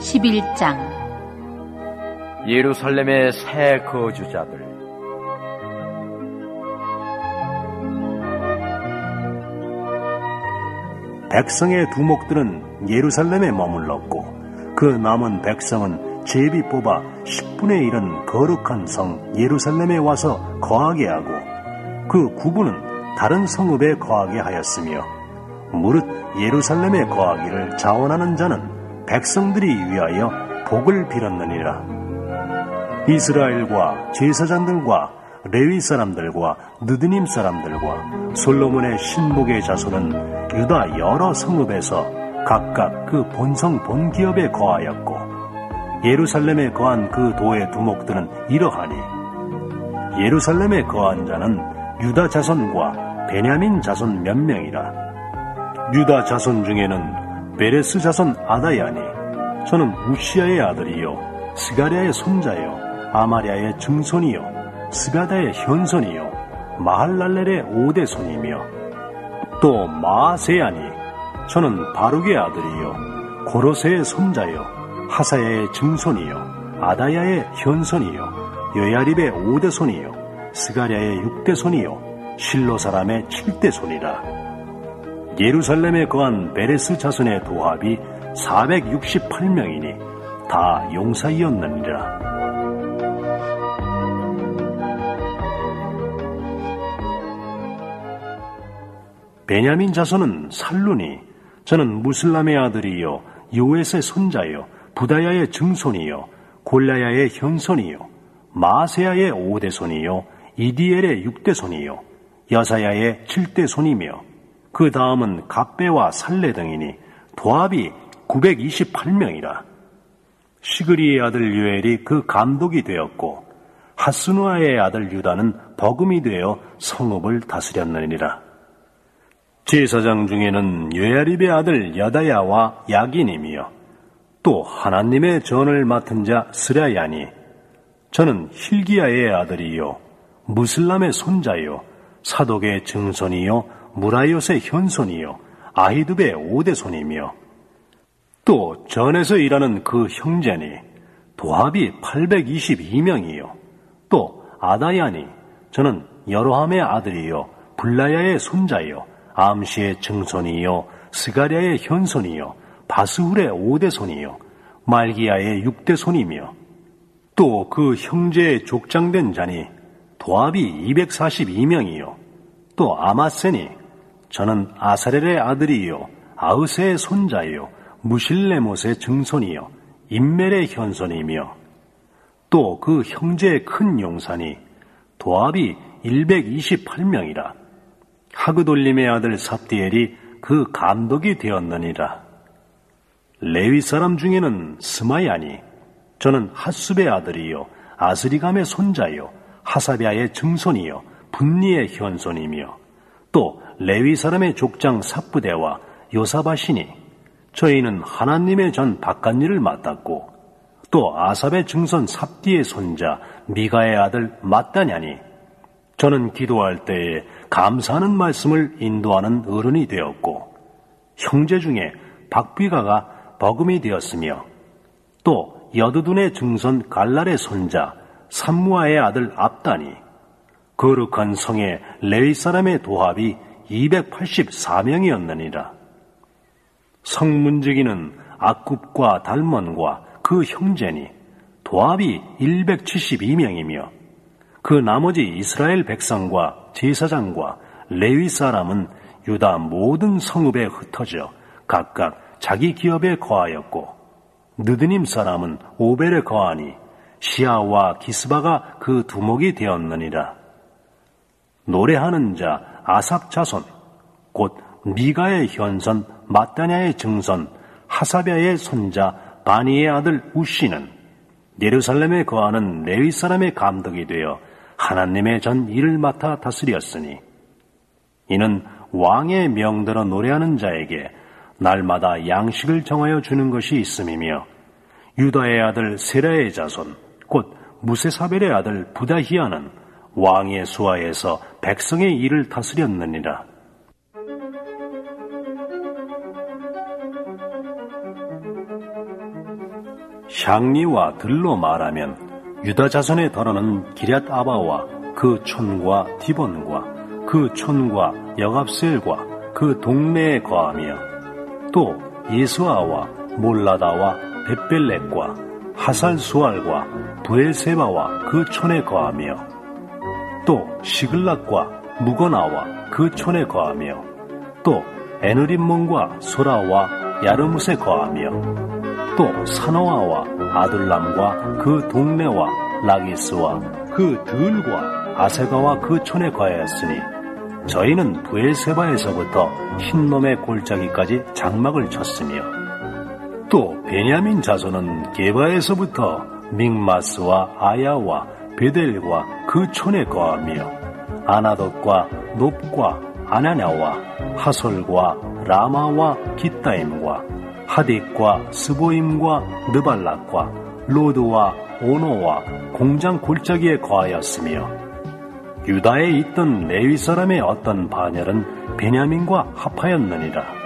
11장. 예루살렘의 새 거주자들. 백성의 두목들은 예루살렘에 머물렀고 그 남은 백성은 제비 뽑아 10분의 1은 거룩한 성 예루살렘에 와서 거하게 하고 그 9분은 다른 성읍에 거하게 하였으며 무릇 예루살렘에 거하기를 자원하는 자는 백성들이 위하여 복을 빌었느니라. 이스라엘과 제사장들과 레위 사람들과 느드님 사람들과 솔로몬의 신복의 자손은 유다 여러 성읍에서 각각 그 본성 본기업에 거하였고 예루살렘에 거한 그 도의 두목들은 이러하니 예루살렘에 거한 자는 유다 자손과 베냐민 자손 몇 명이라. 유다 자손 중에는 베레스 자손 아다야니 저는 우시아의 아들이요 스가랴의 손자요 아마랴의 증손이요 스가다의 현손이요 마할랄렐의 5대 손이며 또 마아세야니 저는 바룩의 아들이요 고로세의 손자요 하사야의 증손이요 아다야의 현손이요 여야립의 5대 손이요 스가랴의 6대 손이요 실로 사람의 7대 손이라. 예루살렘에 거한 베레스 자손의 도합이 468명이니 다 용사이었느니라. 베냐민 자손은 살룬이 저는 무슬람의 아들이요 요엣의 손자요 부다야의 증손이요 골라야의 현손이요 마세야의 5대 손이요 이디엘의 6대 손이요 여사야의 7대 손이며 그 다음은 갑배와 살레 등이니 도합이 928명이라. 시그리의 아들 요엘이 그 감독이 되었고 하스누아의 아들 유다는 버금이 되어 성읍을 다스렸느니라. 제사장 중에는 요야립의 아들 여다야와 야긴이며 또 하나님의 전을 맡은 자 스라야니 저는 힐기야의 아들이요 무슬람의 손자요 사독의 증손이요 무라요스의 현손이요 아히둡의 5대 손이며 또 전에서 일하는 그 형제니 도합이 822명이요 또 아다야니 저는 여로함의 아들이요 블라야의 손자요 암시의 증손이요 스가랴의 현손이요 바스훌의 5대 손이요 말기야의 6대 손이며 또 그 형제의 족장된 자니 도합이 242명이요 또 아마세니 저는 아사렐의 아들이요 아으세의 손자요 무실레못의 증손이요 임멜의 현손이며 또 그 형제의 큰 용사니 도합이 128명이라. 하그돌림의 아들 삽디엘이 그 감독이 되었느니라. 레위 사람 중에는 스마야니 저는 핫숲의 아들이요 아스리감의 손자요 하사랴의 증손이요 분니의 현손이며 또 레위 사람의 족장 삽부대와 요사바시니 저희는 하나님의 전 바깥일을 맡았고 또 아삽의 증손 삽디의 손자 미가의 아들 mat다냐니 저는 기도할 때에 감사하는 말씀을 인도하는 어른이 되었고 형제 중에 박비가가 버금이 되었으며 또 여두둔의 증손 갈랄의 손자 삼무아의 아들 압다니 거룩한 성의 레위 사람의 도합이 284명이었느니라. 성문지기는 악굽과 달몬과 그 형제니 도합이 172명이며 그 나머지 이스라엘 백성과 제사장과 레위 사람은 유다 모든 성읍에 흩어져 각각 자기 기업에 거하였고 느드님 사람은 오벨에 거하니 시아와 기스바가 그 두목이 되었느니라. 노래하는 자 아삽 자손 곧 미가의 현손 mat다냐의 증손 하사랴의 손자 바니의 아들 우시는 예루살렘에 거하는 레위 사람의 감독이 되어 하나님의 전 일을 맡아 다스렸으니 이는 왕의 명대로 노래하는 자에게 날마다 양식을 정하여 주는 것이 있음이며 유다의 아들 세라의 자손 곧 무세사벨의 아들 부다히야는 왕의 수하에서 백성의 일을 다스렸느니라. 향리와 들로 말하면 유다 자손의 더러는 기럇 아바와 그 촌과 디본과 그 촌과 여갑셀과 그 동네에 거하며 또 예수아와 몰라다와 벳벨렉과 하살수알과 부엘세바와 그 촌에 거하며 또 시글락과 무거나와 그 촌에 거하며 또 에느림몬과 소라와 야르뭇에 거하며 또 사노아와 아둘람과 그 동네와 라기스와 그 들과 아세가와 그 촌에 거하였으니 저희는 부엘세바에서부터 흰놈의 골짜기까지 장막을 쳤으며 또 베냐민 자손은 게바에서부터 믹마스와 아야와 베델과 그 촌에 거하며 아나돗과 높과 아나냐와 하솔과 라마와 기타임과 하딕과 스보임과 느발락과 로드와 오노와 공장 골짜기에 거하였으며 유다에 있던 레위 사람의 어떤 반열은 베냐민과 합하였느니라.